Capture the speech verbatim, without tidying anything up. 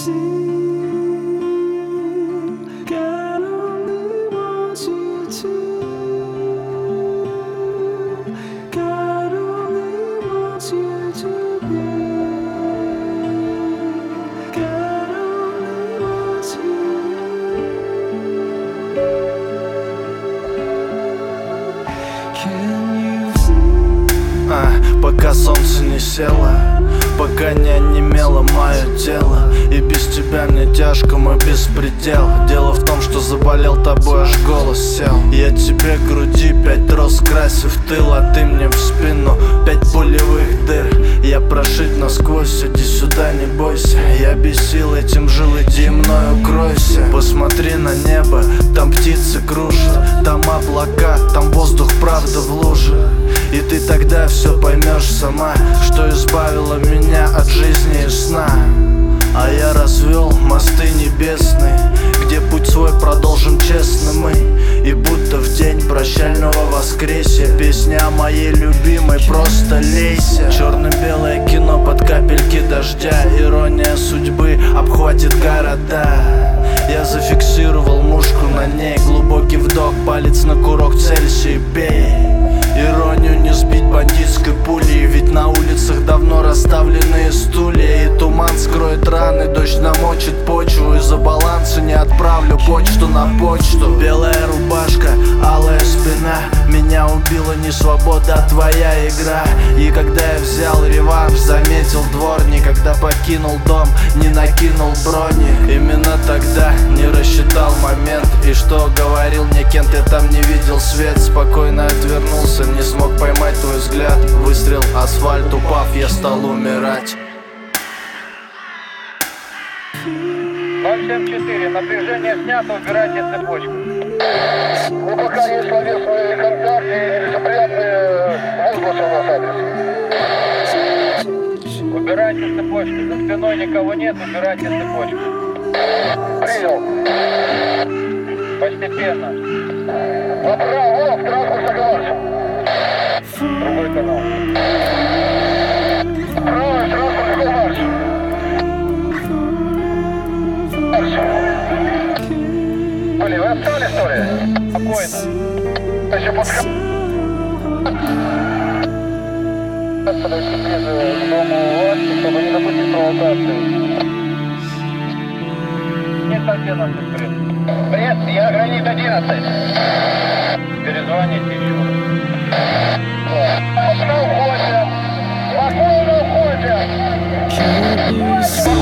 А, пока солнце не село, пока не онемело мое тело, и без тебя мне тяжко, мой беспредел. Дело в том, что заболел тобой, аж голос сел. Я тебе груди пять роз красив тыл, а ты мне в спину пять пулевых дыр. Я прошит насквозь, иди сюда, не бойся. Я бесил, этим жил, иди мною укройся. Посмотри на небо, там птицы кружат, там облака, там воздух, правда, в луже. И ты тогда все поймешь сама, что избавила меня от жизни и сна. А я развел мосты небесные, где путь свой продолжим честно мы. И будто в день прощального воскресия песня о моей любимой, просто лейся. Черно-белое кино под капельки дождя, ирония судьбы обхватит города. Я зафиксировал мушку на ней, глубокий вдох, палец на курок, целься и бей. Иронию не сбить бандитской пулей, ведь на улицах давно расставлены стулья. И туман скроет раны, дождь намочит почву, из-за баланса не отправлю почту на почту. Белая рубашка, алая спина, меня убила не свобода, а твоя игра. И когда я взял реванш, заметил дворник, когда покинул дом, не накинул брони. Именно тогда не рассчитал момент, и что говорил мне Кент, я там не видел свет. Спокойно отвернулся, не смог поймать твой взгляд. Выстрел, асфальт, упав, я стал умирать. ноль семь четыре, напряжение снято, убирайте цепочку. Ну пока есть словесные контакты и нелицеприятные возгласы у нас адрес. Убирайте цепочку, за спиной никого нет, убирайте цепочку. Принял. Постепенно. Направо, в транспорт согласен. Другой канал. Правый транспорт марш. Марш. Блин, вы отстали, что ли? Спокойно. Еще подход. Подойти ближе к дому власти, чтобы не допустить провокации. Нет, одиннадцать, привет. Привет, я гранит одиннадцать. Перезвоните еще раз. Спокойно уходим. Спокойно уходим.